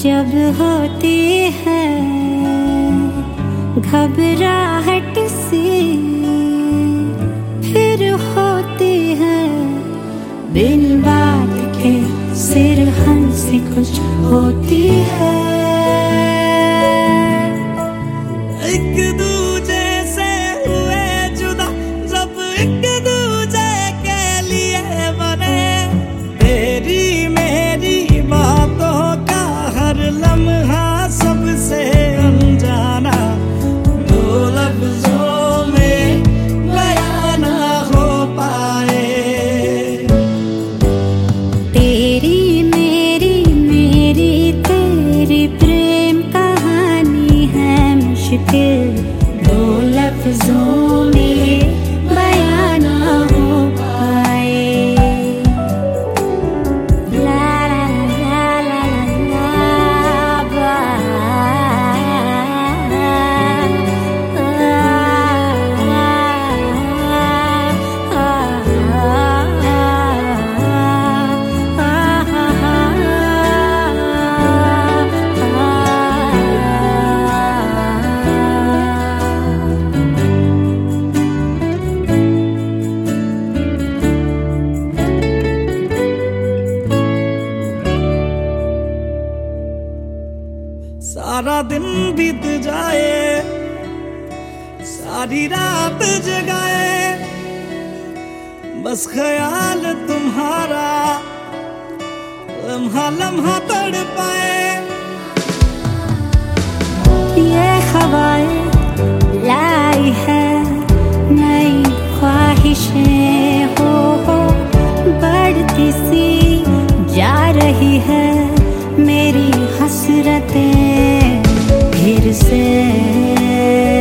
जब होती है घबराहट सी, फिर होती है बिन बात के सिरहन से कुछ होती है। एक दूजे से हुए जुदा जब एक दूजे के लिए बने, तेरी मेरी बातों का हर लम्हा सबसे अनजाना, दो लफ्जों में बयां ना हो पाए। तेरी मेरी मेरी तेरी प्रेम कहानी है मुश्किल, दो लफ्जों में बयां ना हो पाए। ला ला ला ला ला बा, सारा दिन बीत जाए, सारी रात जगाए, बस ख्याल तुम्हारा लम्हा लम्हा तड़पाए। ये हवाएं लाई है नई ख्वाहिशें, हो बढ़ती सी जा रही है मेरी हसरतें फिर से।